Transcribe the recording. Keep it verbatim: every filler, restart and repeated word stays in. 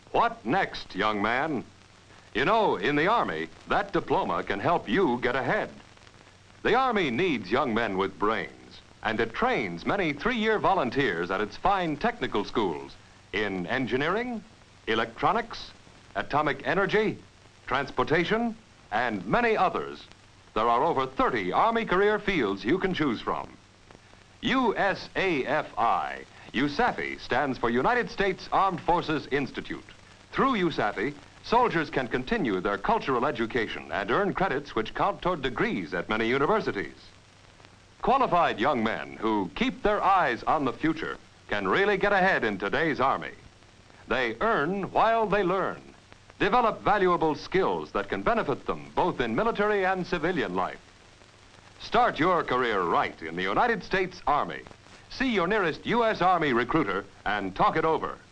What next, young man? You know, in the Army, that diploma can help you get ahead. The Army needs young men with brains, and it trains many three-year volunteers at its fine technical schools in engineering, electronics, atomic energy, transportation, and many others. There are over thirty Army career fields you can choose from. U S A F I, U S A F I, stands for United States Armed Forces Institute. Through U S A F I, soldiers can continue their cultural education and earn credits which count toward degrees at many universities. Qualified young men who keep their eyes on the future can really get ahead in today's Army. They earn while they learn, develop valuable skills that can benefit them both in military and civilian life. Start your career right in the United States Army. See your nearest U S Army recruiter and talk it over.